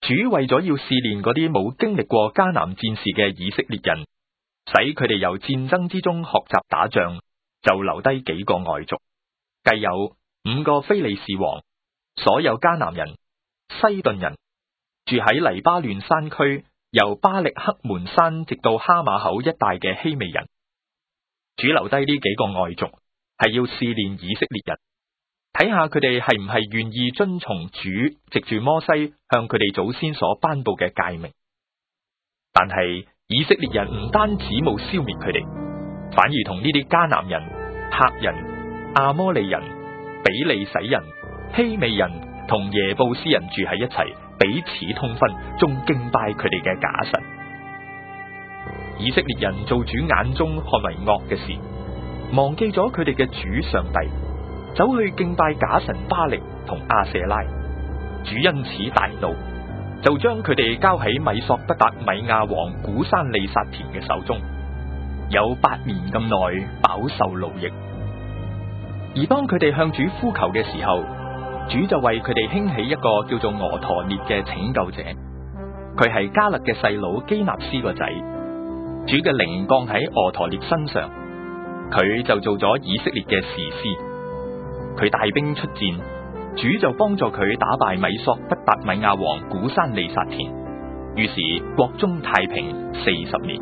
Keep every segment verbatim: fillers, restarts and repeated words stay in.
主為咗要試煉嗰啲冇經歷過迦南戰事嘅以色列人，使佢哋由戰爭之中學習打仗，就留低幾個外族，計有五個非利士王，所有迦南人、西頓人，住喺黎巴嫩山區，由巴力克門山直到哈馬口一帶嘅希未人。主留低呢幾個外族，係要試煉以色列人，睇下佢哋係唔係願意遵從主藉住摩西向佢哋祖先所頒布嘅誡命。但係以色列人唔單止冇消滅佢哋，反而同呢啲迦南人、赫人、亞摩利人、比利洗人、希未人同耶布斯人住喺一齊，彼此通婚，仲敬拜佢哋嘅假神。以色列人做主眼中看為惡嘅事，忘記咗佢哋嘅主上帝，走去敬拜假神巴力同亞舍拉。主因此大怒，就將佢哋交喺米索不達米亞王古珊利撒田嘅手中，有八年咁耐飽受勞役。而當佢哋向主呼求嘅時候，主就為佢哋興起一個叫做俄陀聶嘅拯救者，佢係迦勒嘅細佬基納斯個仔。主嘅靈降喺俄陀聶身上，佢就做咗以色列嘅士師。佢帶兵出戰，主就幫助佢打敗米索不達米亞王古珊利撒田，於是國中太平四十年。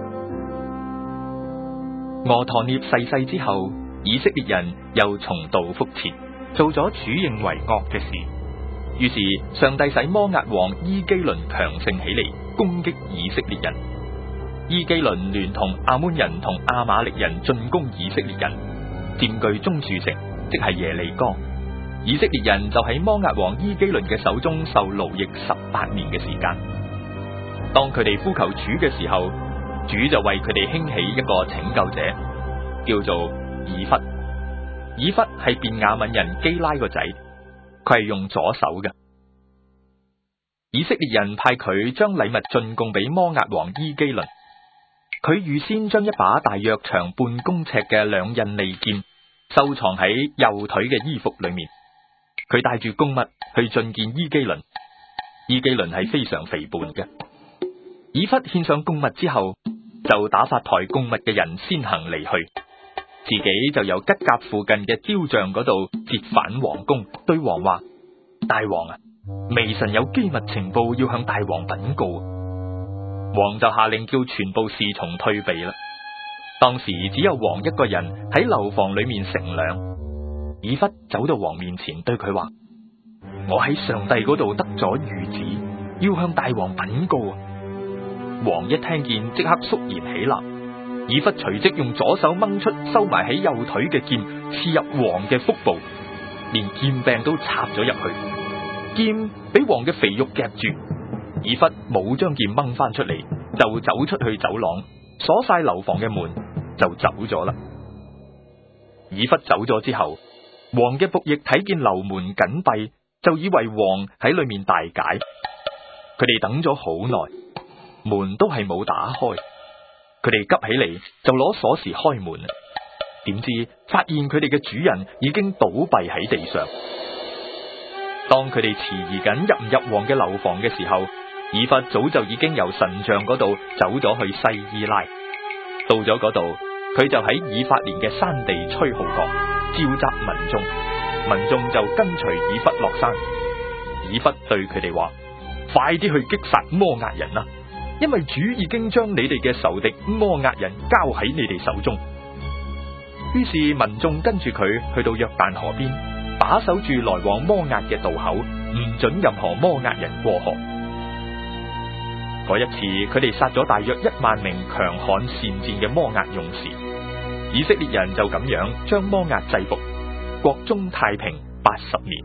俄陀聶逝世之後，以色列人又重蹈覆轍，做咗主認為惡嘅事。於是上帝使摩押王伊基倫強盛起嚟，攻擊以色列人。伊基倫聯同亞捫人同亞瑪力人進攻以色列人，佔據中柱城，即係耶利哥。以色列人就喺摩押王伊基倫嘅手中受勞役十八年嘅時間。當佢哋呼求主嘅時候，主就為佢哋興起一個拯救者，叫做以弗。以弗係便雅憫人基拉個仔，佢係用左手嘅。以色列人派佢將禮物進貢俾摩押王伊基倫。佢預先將一把大約長半公尺嘅兩刃利劍收藏喺右腿嘅衣服裏面。佢帶住供物去進見伊基倫。伊基倫係非常肥胖嘅。以弗獻上供物之後，就打發抬供物嘅人先行離去，自己就由吉甲附近嘅雕像嗰度折返皇宮，對王話：大王啊，微臣有機密情報要向大王稟告。王就下令叫全部侍從退避啦。當時只有王一個人喺樓房裏面乘涼。以弗走到王面前，對佢話：我喺上帝嗰度得咗諭旨，要向大王稟告啊！王一聽見，即刻肅然起立。以弗隨即用左手掹出收埋喺右腿嘅劍，刺入王嘅腹部，連劍柄都插咗入去。劍俾王嘅肥肉夾住。以弗冇將劍掹翻出嚟，就走出去走廊，鎖晒樓房嘅門，就走咗啦。以弗走咗之後，王嘅僕役睇見樓門緊閉，就以為王喺裏面大解。佢哋等咗好耐，門都係冇打開。佢哋急起嚟就攞鎖匙開門，點知發現佢哋嘅主人已經倒斃喺地上。當佢哋遲疑緊入唔入王嘅樓房嘅時候，以弗早就已經由神像嗰度走咗去西伊拉。到咗嗰度，佢就喺以法蓮嘅山地吹號角，召集民眾，民眾就跟隨以弗落山。以弗對佢哋話：快啲去擊殺摩押人啦，因為主已經將你哋嘅仇敵摩押人交喺你哋手中。於是民眾跟住佢去到約旦河邊，把守住來往摩押嘅渡口，唔准任何摩押人過河。嗰一次，佢哋殺咗大約一萬名強悍善戰嘅摩押勇士。以色列人就咁樣將摩押制服，國中太平八十年。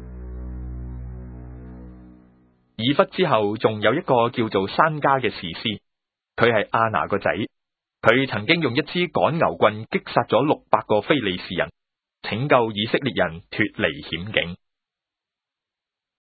以弗之後，仲有一個叫做珊迦嘅士師，佢係亞拿個仔。佢曾經用一支趕牛棍擊殺咗六百個非利士人，拯救以色列人脫離險境。